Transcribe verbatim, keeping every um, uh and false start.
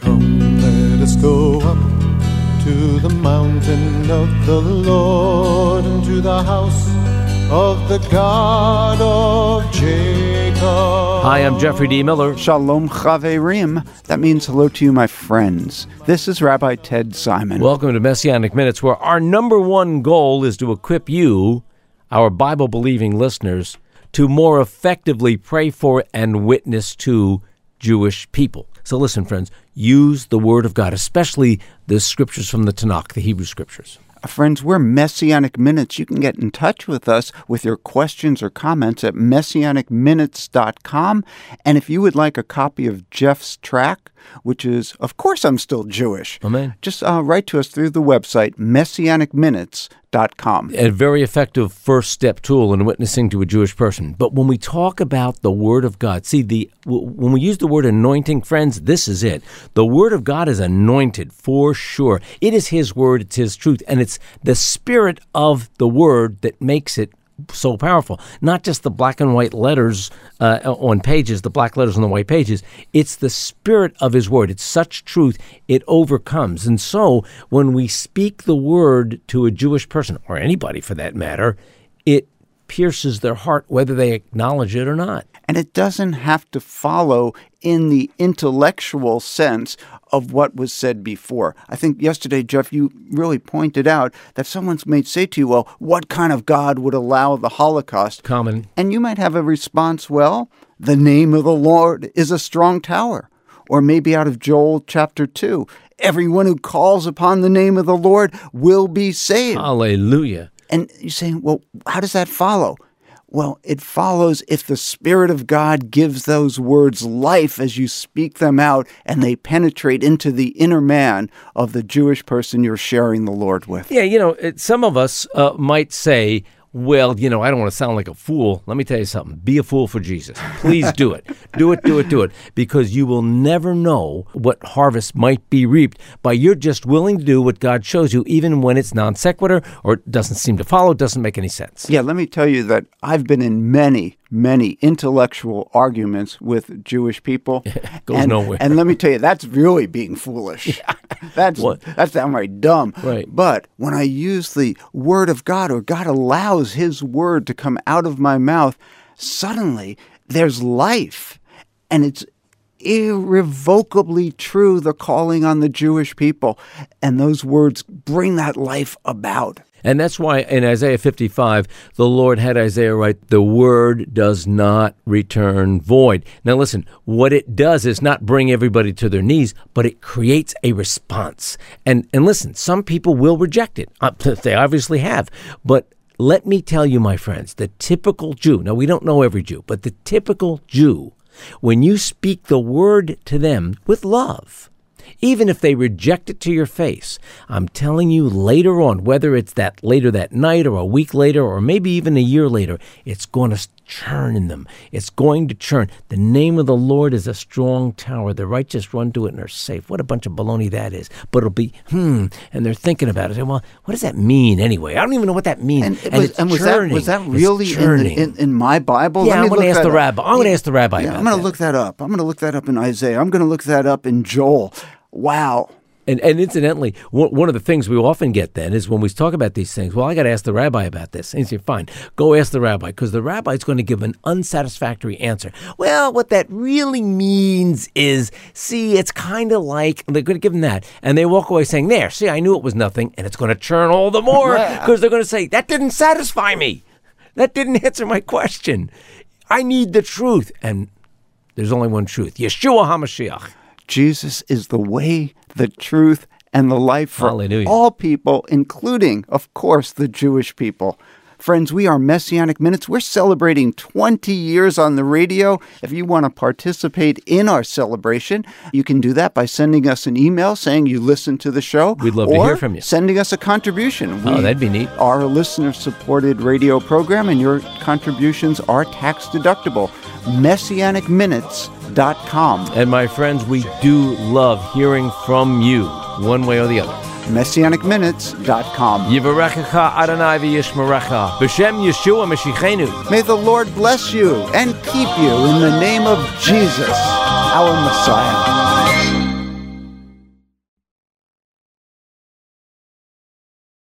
Come, let us go up to the mountain of the Lord, and to the house of the God of Jacob. Hi, I'm Jeffrey D. Miller. Shalom Chaverim. That means hello to you, my friends. This is Rabbi Ted Simon. Welcome to Messianic Minutes, where our number one goal is to equip you, our Bible-believing listeners, to more effectively pray for and witness to Jewish people. So listen, friends, use the Word of God, especially the scriptures from the Tanakh, the Hebrew scriptures. Friends, we're Messianic Minutes. You can get in touch with us with your questions or comments at messianic minutes dot com. And if you would like a copy of Jeff's track, which is, of course, I'm still Jewish. Amen. Just uh, write to us through the website, messianic minutes dot com. A very effective first step tool in witnessing to a Jewish person. But when we talk about the Word of God, see, the when we use the word anointing, friends, this is it. The Word of God is anointed for sure. It is His Word, it's His truth, and it's the spirit of the Word that makes it so powerful. Not just the black and white letters uh, on pages, the black letters on the white pages. It's the spirit of His Word. It's such truth, it overcomes. And so when we speak the Word to a Jewish person, or anybody for that matter, it pierces their heart whether they acknowledge it or not. And it doesn't have to follow in the intellectual sense of what was said before. I think yesterday, Jeff, you really pointed out that someone may say to you, well, what kind of God would allow the Holocaust? Common. And you might have a response, well, the name of the Lord is a strong tower. Or maybe out of Joel chapter two, everyone who calls upon the name of the Lord will be saved. Hallelujah. And you're saying, well, how does that follow? Well, it follows if the Spirit of God gives those words life as you speak them out, and they penetrate into the inner man of the Jewish person you're sharing the Lord with. Yeah, you know, it, some of us uh, might say, well, you know, I don't want to sound like a fool. Let me tell you something. Be a fool for Jesus. Please do it. Do it, do it, do it. Because you will never know what harvest might be reaped by you're just willing to do what God shows you, even when it's non sequitur or doesn't seem to follow, doesn't make any sense. Yeah, let me tell you that I've been in many, many intellectual arguments with Jewish people. Goes and, nowhere. And let me tell you, that's really being foolish. Yeah. That's What? that's downright dumb. Right. But when I use the Word of God, or God allows His Word to come out of my mouth, suddenly there's life. And it's irrevocably true, the calling on the Jewish people. And those words bring that life about. And that's why in Isaiah fifty-five, the Lord had Isaiah write, the word does not return void. Now listen, what it does is not bring everybody to their knees, but it creates a response. And and listen, some people will reject it. Uh, they obviously have. But let me tell you, my friends, the typical Jew, now we don't know every Jew, but the typical Jew, when you speak the word to them with love, even if they reject it to your face, I'm telling you later on, whether it's that later that night or a week later or maybe even a year later, it's going to churn in them. It's going to churn. The name of the Lord is a strong tower. The righteous run to it and are safe. What a bunch of baloney that is. But it'll be, hmm, and they're thinking about it. Say, well, what does that mean anyway? I don't even know what that means. And, it and was, it's and was, churning. that, was that really It's in, the, churning. in, in my Bible? Yeah, Let me I'm going to look ask the that rabbi. up. I'm going to ask the rabbi Yeah, about I'm going to that. look that up. I'm going to look that up in Isaiah. I'm going to look that up in Joel. Wow. And, and incidentally, one one of the things we often get then is when we talk about these things, well, I got to ask the rabbi about this. And you say, fine, go ask the rabbi, because the rabbi is going to give an unsatisfactory answer. Well, what that really means is, see, it's kind of like, they're going to give them that. And they walk away saying, there, see, I knew it was nothing. And it's going to churn all the more because they're going to say, that didn't satisfy me. That didn't answer my question. I need the truth. And there's only one truth, Yeshua HaMashiach. Jesus is the way, the truth, and the life for Hallelujah. all people, including, of course, the Jewish people. Friends, we are Messianic Minutes. We're celebrating twenty years on the radio. If you want to participate in our celebration, you can do that by sending us an email saying you listened to the show. We'd love to or hear from you. Sending us a contribution. Oh, We that'd be neat. are a listener-supported radio program, and your contributions are tax-deductible. messianic minutes dot com. And my friends, we do love hearing from you, one way or the other. messianic minutes dot com. Yivarechecha Adonai v'yishmerecha b'shem Yeshua Mashiachenu. May the Lord bless you and keep you in the name of Jesus, our Messiah.